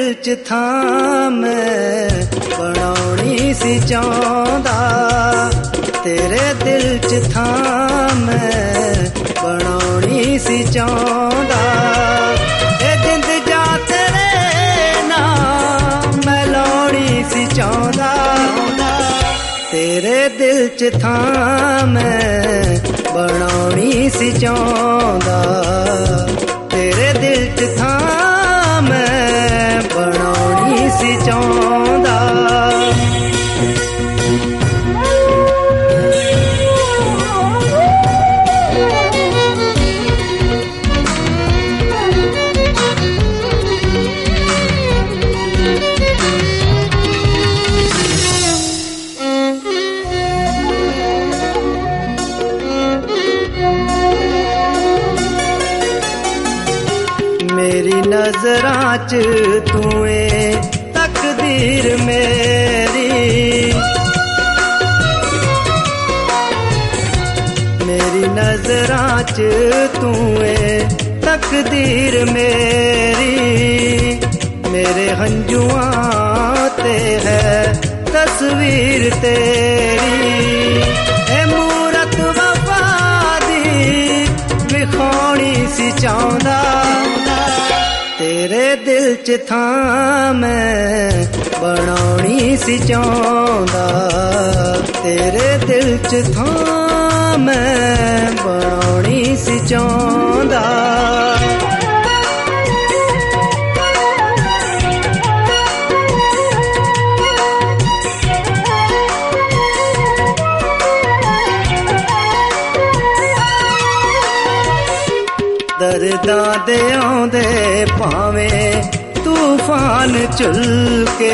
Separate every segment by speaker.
Speaker 1: ਚ ਥਾਂ ਮੈਂ ਬਣਾਉਣੀ ਸੀ ਚਾਹੁੰਦਾ, ਤੇਰੇ ਦਿਲ ਚ ਥਾਂ ਮੈਂ ਬਣਾਉਣੀ ਸੀ ਚਾਹੁੰਦਾ। ਇਹ ਜਿੰਦ ਜਾ ਤੇਰੇ ਨਾਮ ਮੈਂ ਲਾਉਣੀ ਸੀ ਚਾਹੁੰਦਾ, ਤੇਰੇ ਦਿਲ ਚ ਥਾਂ ਮੈਂ ਬਣਾਉਣੀ ਸੀ ਚਾਹੁੰਦਾ, ਤੇਰੇ ਦਿਲ ਚ ਥਾਂ ਮੈਂ ਬਣਾਉਣੀ ਸੀ ਚਾਹੁੰਦਾ। मेरी नजरां च तू ए तकदीर मेरी, मेरी नजरां च तू ए तकदीर मेरी, मेरे हंजुआं ते है तस्वीर तेरी। ए मूरत वफा दी विखाणी सी चाहुंदा, तेरे दिल च थां मैं बनाउणी सी चाहुंदा, तेरे दिल च थां मैं बनाउणी सी चाहुंदा। दर्दां दे आउंदे भावें तूफान झुलके,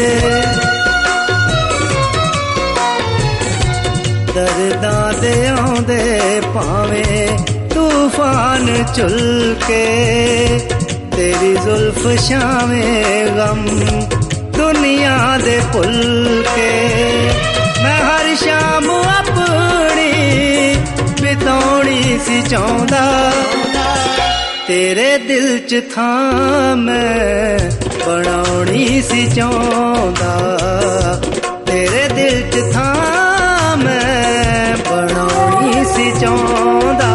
Speaker 1: दर्दां दे आउंदे भावें तूफान झुलके, तेरी जुल्फ छावें गम दुनिया दे भुल के। मैं हर शाम अपनी बिताउणी सी चाहुंदा, तेरे दिल च थां मैं बनाउणी सी चाहुंदा, तेरे दिल च थां मैं बनाउणी सी चाहुंदा।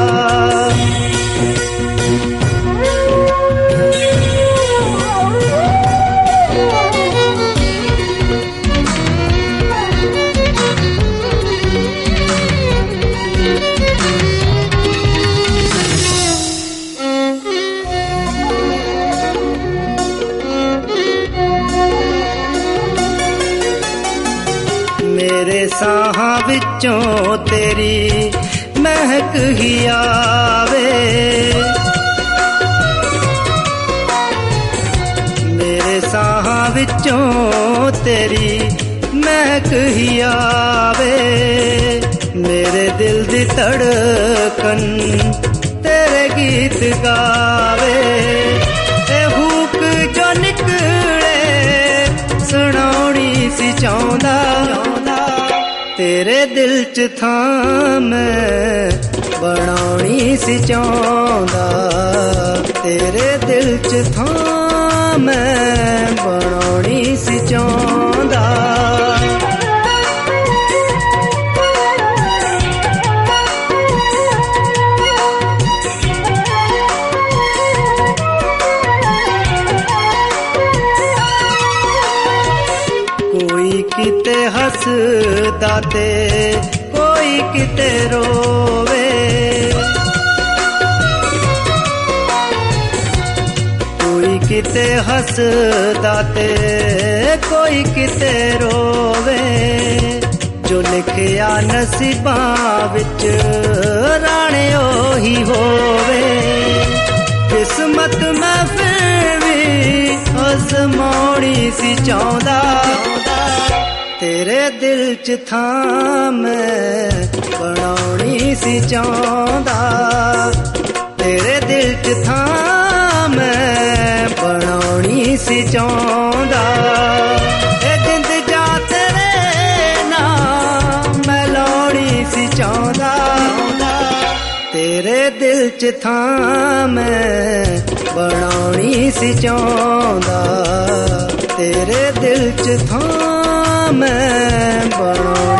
Speaker 1: मेरे साहां विचों तेरी महक ही आवे, मेरे साहां विचों तेरी महक ही आवे, मेरे दिल दी धड़कन तेरे गीत गावे। ए हुक जो निकले सुनाउणी सी चाहुंदा, तेरे दिल च थां मैं बनाउणी सी चाहुंदा, तेरे दिल च थां मैं बनाउणी सी चाहुंदा। कोई किते हसदा ते कोई किते रोवे, कोई किते हसदा ते कोई किते रोवे। जो लिखिया नसीबां विच राणे ओही होवे, किस्मत मैं फिर भी आज़माउणी सी चाहुंदा, तेरे दिल च थां मैं बनाउणी सी चाहुंदा, तेरे दिल च थां मैं बनाउणी सी चाहुंदा। ए जिंद जा तेरे नाम मैं लाउणी सी चाहुंदा, तेरे दिल च थां मैं ਬਣਾਉਣੀ ਸੀ ਚਾਹੁੰਦਾ, ਤੇਰੇ ਦਿਲ 'ਚ ਥਾਂ ਮੈਂ ਬਣਾਉਣੀ